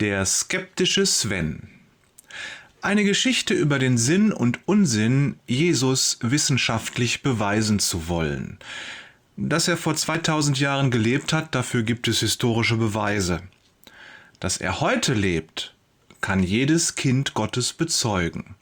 Der skeptische Sven. Eine Geschichte über den Sinn und Unsinn, Jesus wissenschaftlich beweisen zu wollen. Dass er vor 2000 Jahren gelebt hat, dafür gibt es historische Beweise. Dass er heute lebt, kann jedes Kind Gottes bezeugen.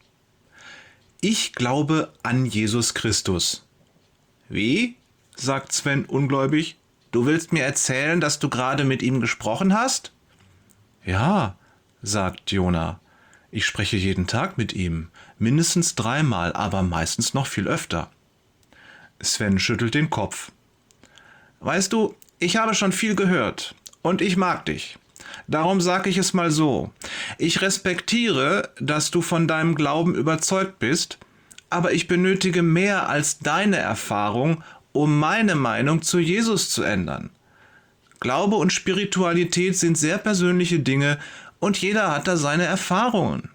Ich glaube an Jesus Christus. Wie? Sagt Sven ungläubig. Du willst mir erzählen, dass du gerade mit ihm gesprochen hast? Ja, sagt Jona. Ich spreche jeden Tag mit ihm, mindestens 3-mal, aber meistens noch viel öfter. Sven schüttelt den Kopf. Weißt du, ich habe schon viel gehört und ich mag dich. Darum sage ich es mal so. Ich respektiere, dass du von deinem Glauben überzeugt bist, aber ich benötige mehr als deine Erfahrung, um meine Meinung zu Jesus zu ändern. Glaube und Spiritualität sind sehr persönliche Dinge und jeder hat da seine Erfahrungen.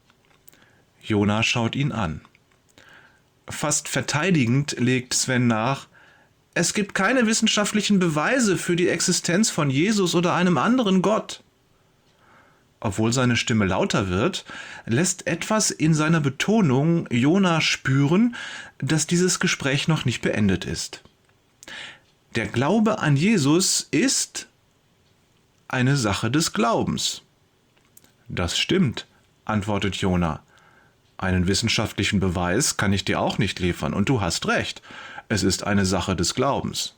Jona schaut ihn an. Fast verteidigend legt Sven nach: Es gibt keine wissenschaftlichen Beweise für die Existenz von Jesus oder einem anderen Gott. Obwohl seine Stimme lauter wird, lässt etwas in seiner Betonung Jona spüren, dass dieses Gespräch noch nicht beendet ist. Der Glaube an Jesus ist eine Sache des Glaubens. Das stimmt, antwortet Jona. Einen wissenschaftlichen Beweis kann ich dir auch nicht liefern und du hast recht. Es ist eine Sache des Glaubens.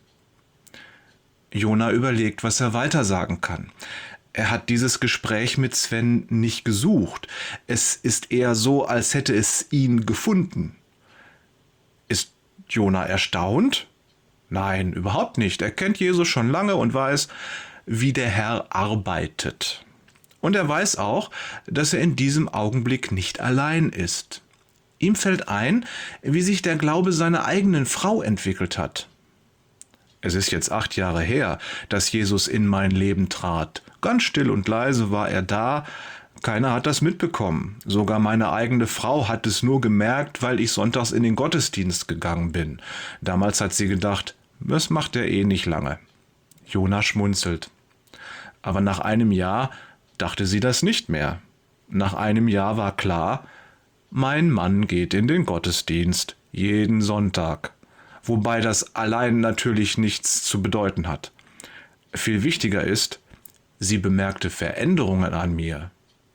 Jona überlegt, was er weiter sagen kann. Er hat dieses Gespräch mit Sven nicht gesucht. Es ist eher so, als hätte es ihn gefunden. Ist Jona erstaunt? Nein, überhaupt nicht. Er kennt Jesus schon lange und weiß, wie der Herr arbeitet. Und er weiß auch, dass er in diesem Augenblick nicht allein ist. Ihm fällt ein, wie sich der Glaube seiner eigenen Frau entwickelt hat. Es ist jetzt 8 Jahre her, dass Jesus in mein Leben trat. Ganz still und leise war er da. Keiner hat das mitbekommen. Sogar meine eigene Frau hat es nur gemerkt, weil ich sonntags in den Gottesdienst gegangen bin. Damals hat sie gedacht, das macht er eh nicht lange. Jona schmunzelt. Aber nach einem Jahr dachte sie das nicht mehr. Nach einem Jahr war klar, mein Mann geht in den Gottesdienst, jeden Sonntag. Wobei das allein natürlich nichts zu bedeuten hat. Viel wichtiger ist, sie bemerkte Veränderungen an mir.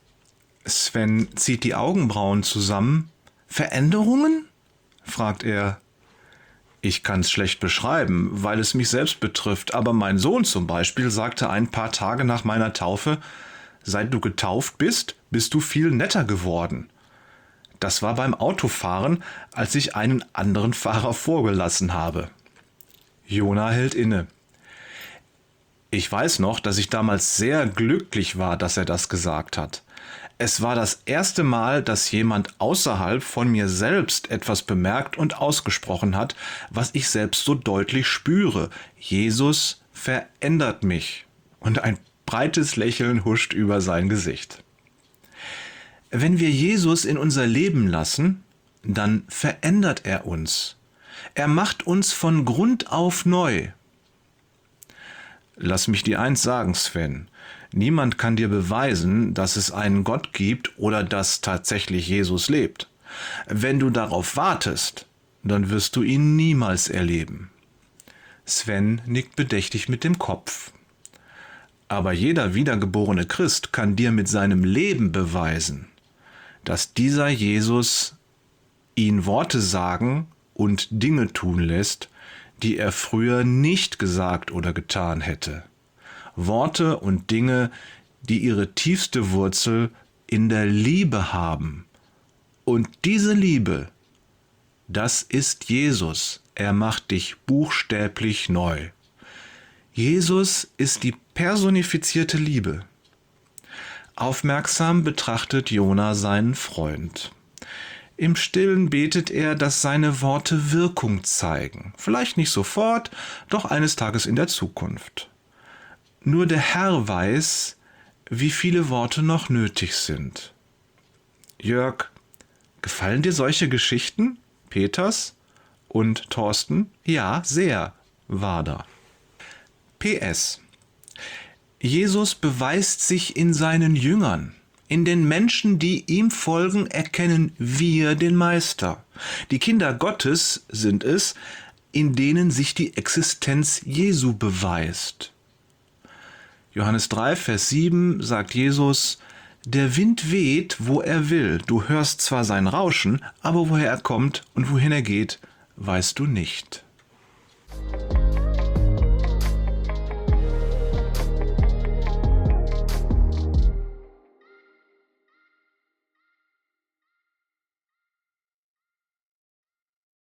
Sven zieht die Augenbrauen zusammen. Veränderungen? Fragt er. Ich kann's schlecht beschreiben, weil es mich selbst betrifft, aber mein Sohn zum Beispiel sagte ein paar Tage nach meiner Taufe, seit du getauft bist, bist du viel netter geworden. Das war beim Autofahren, als ich einen anderen Fahrer vorgelassen habe. Jona hält inne. Ich weiß noch, dass ich damals sehr glücklich war, dass er das gesagt hat. Es war das erste Mal, dass jemand außerhalb von mir selbst etwas bemerkt und ausgesprochen hat, was ich selbst so deutlich spüre. Jesus verändert mich. Und ein breites Lächeln huscht über sein Gesicht. Wenn wir Jesus in unser Leben lassen, dann verändert er uns. Er macht uns von Grund auf neu. Lass mich dir eins sagen, Sven. Niemand kann dir beweisen, dass es einen Gott gibt oder dass tatsächlich Jesus lebt. Wenn du darauf wartest, dann wirst du ihn niemals erleben. Sven nickt bedächtig mit dem Kopf. Aber jeder wiedergeborene Christ kann dir mit seinem Leben beweisen, dass dieser Jesus ihn Worte sagen und Dinge tun lässt, die er früher nicht gesagt oder getan hätte. Worte und Dinge, die ihre tiefste Wurzel in der Liebe haben. Und diese Liebe, das ist Jesus. Er macht dich buchstäblich neu. Jesus ist die personifizierte Liebe. Aufmerksam betrachtet Jona seinen Freund. Im Stillen betet er, dass seine Worte Wirkung zeigen. Vielleicht nicht sofort, doch eines Tages in der Zukunft. Nur der Herr weiß, wie viele Worte noch nötig sind. Jörg, gefallen dir solche Geschichten? Peters und Thorsten? Ja, sehr, Wader. PS. Jesus beweist sich in seinen Jüngern. In den Menschen, die ihm folgen, erkennen wir den Meister. Die Kinder Gottes sind es, in denen sich die Existenz Jesu beweist. Johannes 3, Vers 7 sagt Jesus: Der Wind weht, wo er will. Du hörst zwar sein Rauschen, aber woher er kommt und wohin er geht, weißt du nicht.